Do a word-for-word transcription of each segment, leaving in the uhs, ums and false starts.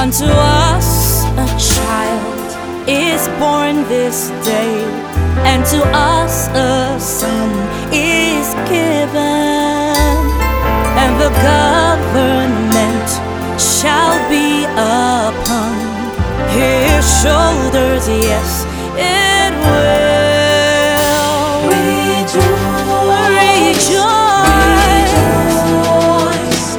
Unto us a child is born this day, and to us a son is given, and the government shall be upon his shoulders. Yes, it will. Rejoice, rejoice, rejoice,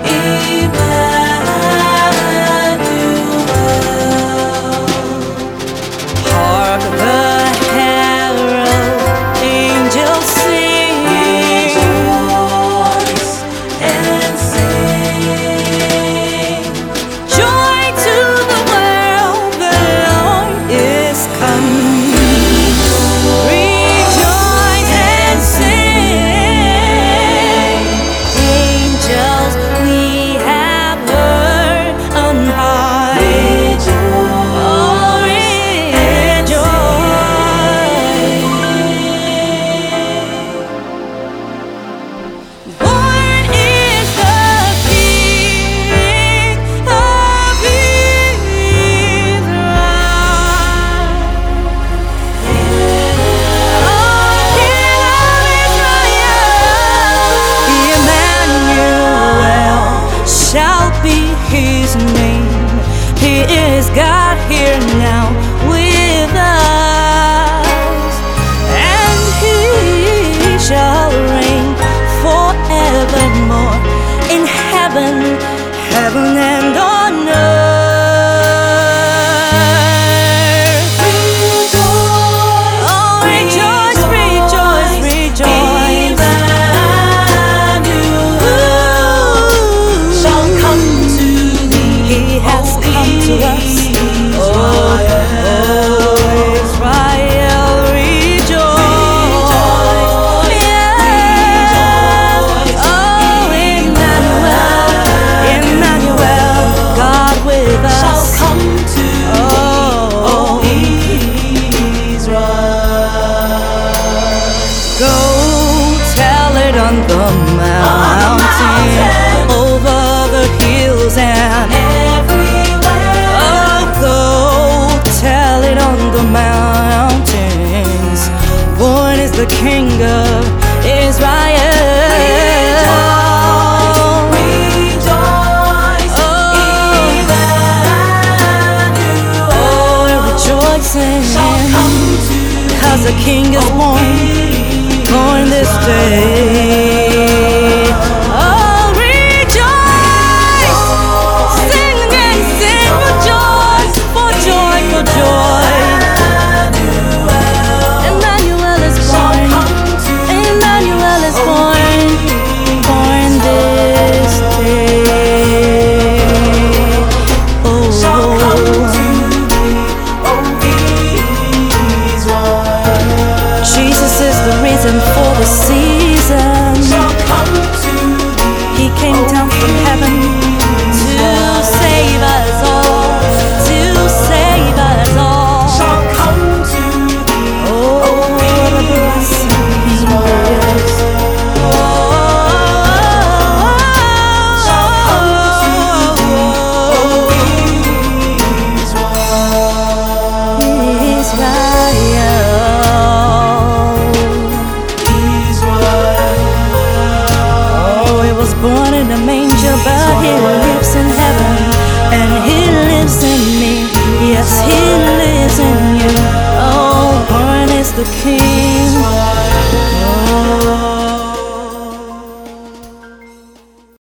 Emmanuel. Hark the herald angels sing, rejoice and sing. Joy to the world, the Lord is come. Rejoice and sing. Angels we have heard on high. Rejoice, oh, rejoice. Born is the King of Israel. Emmanuel shall be his name. He is God here now with us, and he shall reign forevermore in heaven, heaven and on earth. Rejoice, oh, rejoice, rejoice, rejoice. Emmanuel shall come to thee. He has come to us. Oh, oh, Israel, rejoice. Yes. Oh, Emmanuel, Emmanuel, God with us. Shall come to oh, Israel. Go tell it on the mountain, over the hills and everywhere. Oh, go tell it on the mountains. Born is the King of Israel. Rejoice, Emmanuel. Oh, rejoicing, cause the King is born, born this day. Oh, rejoice, sing and sing for joy, for joy, for joy. Emmanuel is born, Emmanuel is born, born this day. Oh, Jesus is the reason for the season. He came down from heaven to save us all, to save us all. Oh, what a blessing he is. Oh, Israel. Oh, he was born in a manger, but he lives in heaven, and he lives in me. Yes, he lives in you. Oh, born is the King.